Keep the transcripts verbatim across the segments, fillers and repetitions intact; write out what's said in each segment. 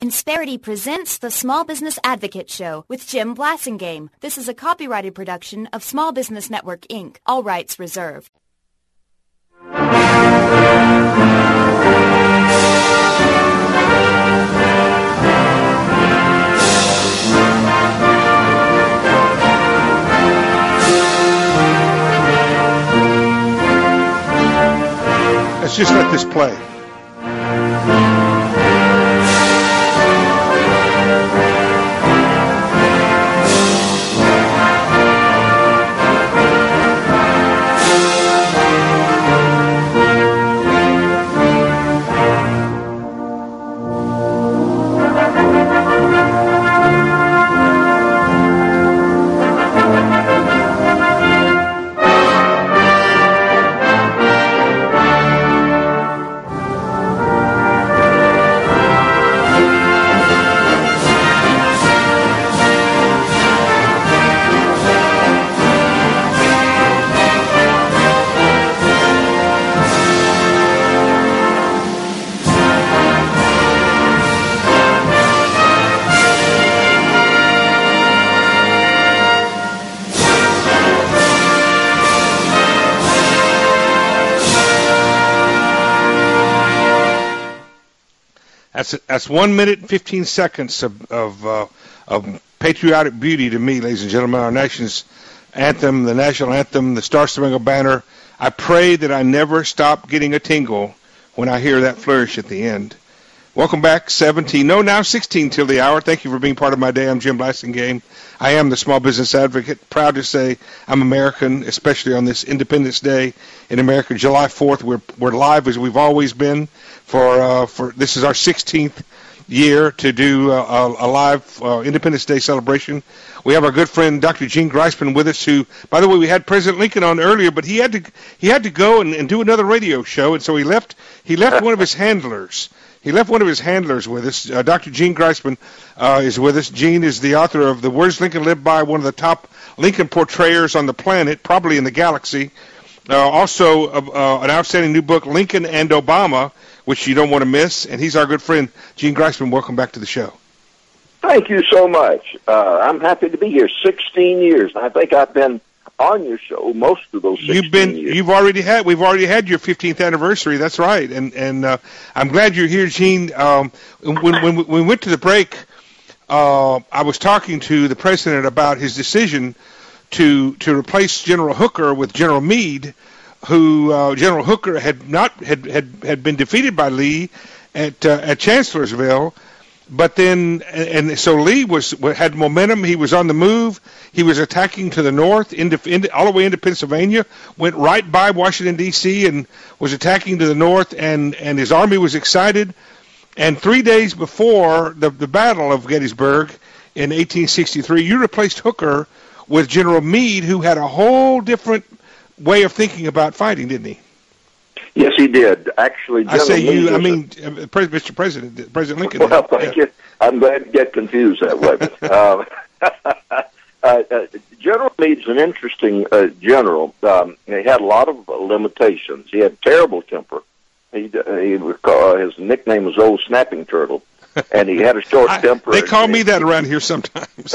Insperity presents the Small Business Advocate Show with Jim Blasingame. This is a copyrighted production of Small Business Network, Incorporated. All rights reserved. Let's just let this play. That's that's one minute and fifteen seconds of of, uh, of patriotic beauty to me, ladies and gentlemen. Our nation's anthem, the national anthem, the Star Spangled Banner. I pray that I never stop getting a tingle when I hear that flourish at the end. Welcome back, seventeen, no, now sixteen till the hour. Thank you for being part of my day. I'm Jim Blasingame. I am the Small Business Advocate. Proud to say I'm American, especially on this Independence Day in America, July fourth. We're we're live as we've always been. For uh, for this is our sixteenth year to do uh, a, a live uh, Independence Day celebration. We have our good friend Doctor Gene Greisman with us, who, by the way, we had President Lincoln on earlier, but he had to he had to go and, and do another radio show, and so he left he left one of his handlers. He left one of his handlers with us. Uh, Doctor Gene Greisman uh, is with us. Gene is the author of The Words Lincoln Lived By, one of the top Lincoln portrayers on the planet, probably in the galaxy. Uh, also, uh, uh, an outstanding new book, Lincoln and Obama, which you don't want to miss. And he's our good friend, Gene Greisman. Welcome back to the show. Thank you so much. Uh, I'm happy to be here. sixteen years. I think I've been on your show most of those sixteen you've been, years. You've already had, we've already had your fifteenth anniversary. That's right. And and uh, I'm glad you're here, Gene. Um, when, when we went to the break, uh, I was talking to the president about his decision to to replace General Hooker with General Meade, who uh, General Hooker had not had, had, had been defeated by Lee at uh, at Chancellorsville, but then and, and so Lee was had momentum. He was on the move. He was attacking to the north, into, into, all the way into Pennsylvania. Went right by Washington D C and was attacking to the north, and, and his army was excited. And three days before the the Battle of Gettysburg in eighteen sixty-three, you replaced Hooker with General Meade, who had a whole different way of thinking about fighting, didn't he? Yes, he did. Actually, General I say Meade you. I a, mean, uh, Mister President, President Lincoln. Well, thank yeah. you. I'm glad to get confused that way. um, uh, uh, General Meade's an interesting uh, general. Um, he had a lot of limitations. He had terrible temper. He, he would call, his nickname was Old Snapping Turtle. And he had a short I, temper. They call me that around here sometimes.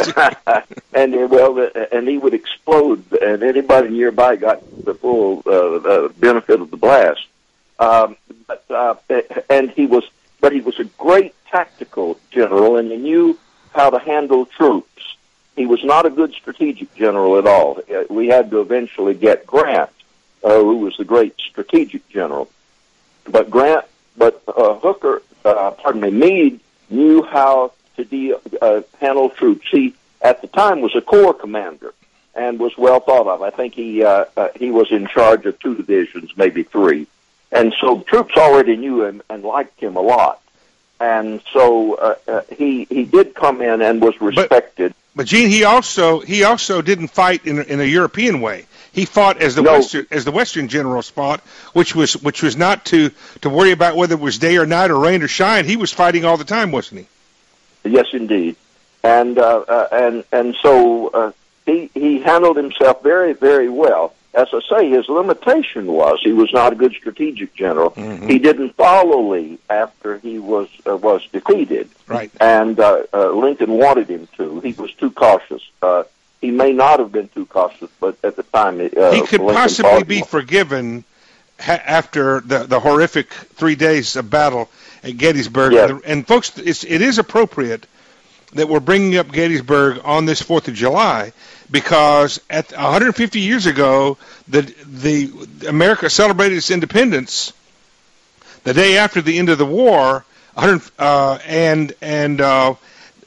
and uh, well, and he would explode, and anybody nearby got the full uh, uh, benefit of the blast. Um, but, uh, and he was, but he was a great tactical general, and he knew how to handle troops. He was not a good strategic general at all. We had to eventually get Grant, uh, who was the great strategic general. But Grant, but uh, Hooker, uh, pardon me, Meade knew how to deal, uh, handle troops. He, at the time, was a corps commander and was well thought of. I think he uh, uh, he was in charge of two divisions, maybe three. And so troops already knew him and liked him a lot. And so uh, uh, he he did come in and was respected. But, but Gene, he also he also didn't fight in a, in a European way. He fought as the no. Western as the Western generals fought, which was which was not to, to worry about whether it was day or night or rain or shine. He was fighting all the time, wasn't he? Yes, indeed. And uh, uh, and and so uh, he he handled himself very very well. as I say, his limitation was he was not a good strategic general. Mm-hmm. He didn't follow Lee after he was uh, was defeated. Right. And uh, uh, Lincoln wanted him to. He was too cautious. Uh, he may not have been too cautious, but at the time, uh, he could Lincoln possibly be him. forgiven ha- after the the horrific three days of battle at Gettysburg. Yes. And, and folks, it's, it is appropriate that we're bringing up Gettysburg on this fourth of July, because at one hundred fifty years ago, the the America celebrated its independence the day after the end of the war, one hundred, uh, and and uh,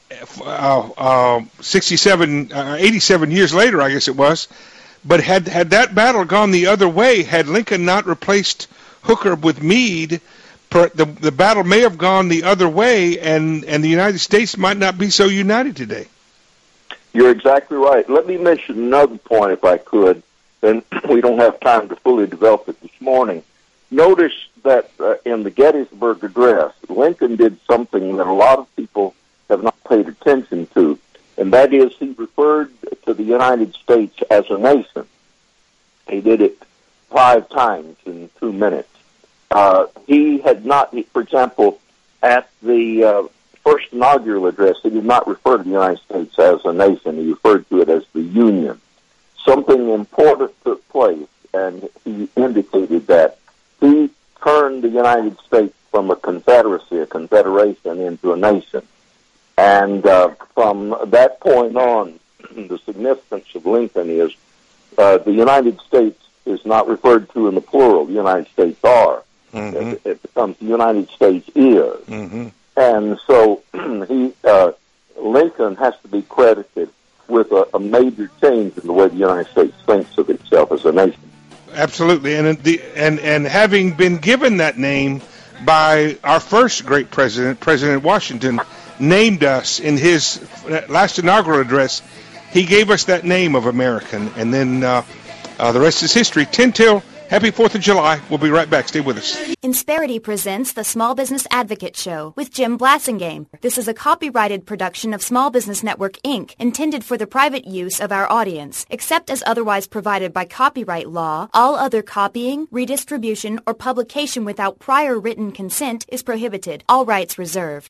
uh, uh, sixty-seven, uh, eighty-seven years later, I guess it was. But had had that battle gone the other way, had Lincoln not replaced Hooker with Meade, per, the the battle may have gone the other way, and and the United States might not be so united today. You're exactly right. Let me mention another point, if I could, and we don't have time to fully develop it this morning. Notice that uh, in the Gettysburg Address, Lincoln did something that a lot of people have not paid attention to, and that is he referred to the United States as a nation. He did it five times in two minutes. Uh, he had not, for example, at the uh, first inaugural address, he did not refer to the United States as a nation. He referred to it as the Union. Something important took place, and he indicated that. He turned the United States from a confederacy, a confederation, into a nation. And uh, from that point on, the significance of Lincoln is uh, the United States is not referred to in the plural. The United States are. Mm-hmm. It, it becomes the United States is. Mm-hmm. And so he, uh, Lincoln has to be credited with a, a major change in the way the United States thinks of itself as a nation. Absolutely, and the and and having been given that name by our first great president, President Washington, named us in his last inaugural address. He gave us that name of American, and then uh, uh, the rest is history. ten till. Happy fourth of July. We'll be right back. Stay with us. Insperity presents the Small Business Advocate Show with Jim Blassingame. This is a copyrighted production of Small Business Network, Incorporated, intended for the private use of our audience. Except as otherwise provided by copyright law, all other copying, redistribution, or publication without prior written consent is prohibited. All rights reserved.